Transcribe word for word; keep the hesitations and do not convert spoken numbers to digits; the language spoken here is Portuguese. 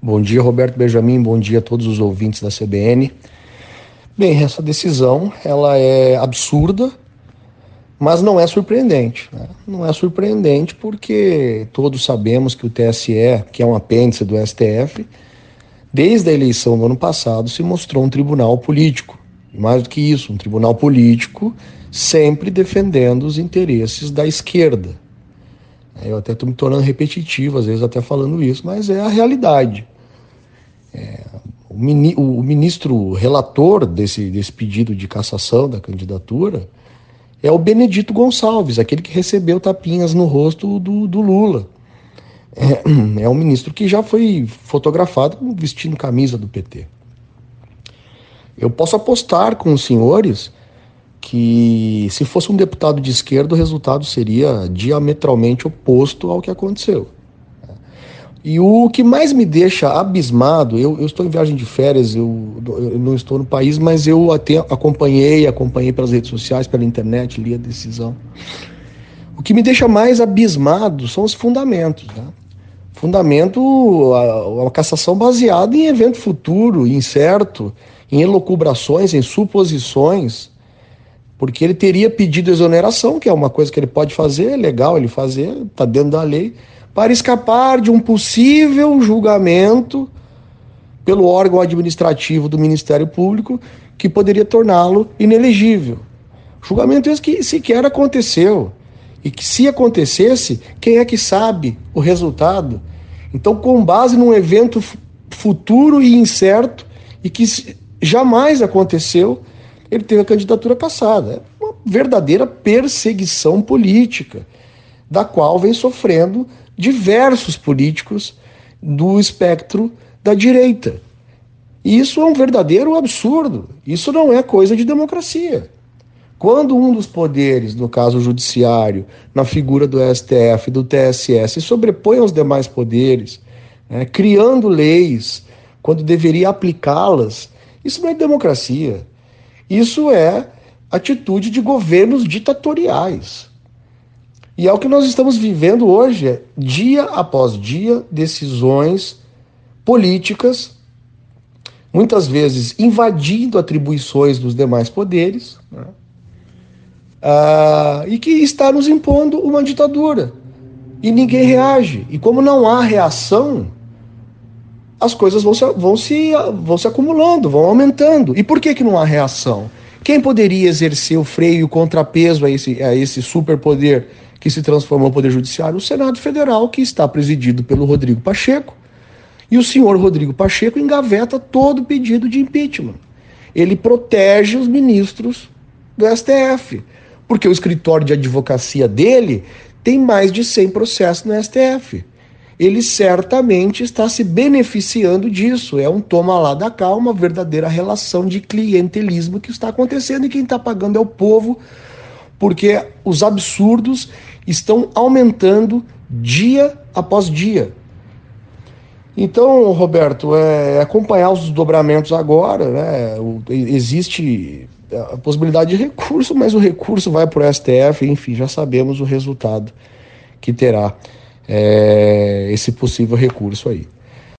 Bom dia, Roberto Benjamin, bom dia a todos os ouvintes da C B N. Bem, essa decisão ela é absurda, mas não é surpreendente, né? Não é surpreendente porque todos sabemos que o T S E, que é um apêndice do S T F, desde a eleição do ano passado se mostrou um tribunal político. Mais do que isso, um tribunal político sempre defendendo os interesses da esquerda. Eu até estou me tornando repetitivo, às vezes até falando isso, mas é a realidade. É, o, mini, o ministro relator desse, desse pedido de cassação da candidatura é o Benedito Gonçalves, aquele que recebeu tapinhas no rosto do, do Lula. É, é um ministro que já foi fotografado vestindo camisa do P T. Eu posso apostar com os senhores que, se fosse um deputado de esquerda, o resultado seria diametralmente oposto ao que aconteceu. E o que mais me deixa abismado, eu, eu estou em viagem de férias, eu, eu não estou no país, mas eu até acompanhei, acompanhei pelas redes sociais, pela internet, li a decisão. O que me deixa mais abismado são os fundamentos, né? Fundamento, a, a cassação baseada em evento futuro, incerto, em elucubrações, em suposições, porque ele teria pedido exoneração, que é uma coisa que ele pode fazer, é legal ele fazer, está dentro da lei, para escapar de um possível julgamento pelo órgão administrativo do Ministério Público que poderia torná-lo inelegível. Julgamento esse que sequer aconteceu. E que, se acontecesse, quem é que sabe o resultado? Então, com base num evento futuro e incerto, e que jamais aconteceu, ele teve a candidatura cassada. É uma verdadeira perseguição política, da qual vem sofrendo diversos políticos do espectro da direita. E isso é um verdadeiro absurdo. Isso não é coisa de democracia. Quando um dos poderes, no caso o judiciário, na figura do S T F e do T S E, se sobrepõe aos demais poderes, né, criando leis quando deveria aplicá-las, isso não é democracia. Isso é atitude de governos ditatoriais. E é o que nós estamos vivendo hoje, é, dia após dia, decisões políticas, muitas vezes invadindo atribuições dos demais poderes, né? ah, e que está nos impondo uma ditadura. E ninguém reage. E como não há reação, as coisas vão se, vão se, vão se acumulando, vão aumentando. E por que, que não há reação? Quem poderia exercer o freio e o contrapeso a esse, a esse superpoder que se transformou no Poder Judiciário? O Senado Federal, que está presidido pelo Rodrigo Pacheco. E o senhor Rodrigo Pacheco engaveta todo o pedido de impeachment. Ele protege os ministros do S T F, porque o escritório de advocacia dele tem mais de cem processos no S T F. Ele certamente está se beneficiando disso. É um toma lá da cá, uma verdadeira relação de clientelismo que está acontecendo, e quem está pagando é o povo, porque os absurdos estão aumentando dia após dia. Então, Roberto, é acompanhar os desdobramentos agora, né? O, existe a possibilidade de recurso, mas o recurso vai para o S T F, enfim, já sabemos o resultado que terá é, esse possível recurso aí.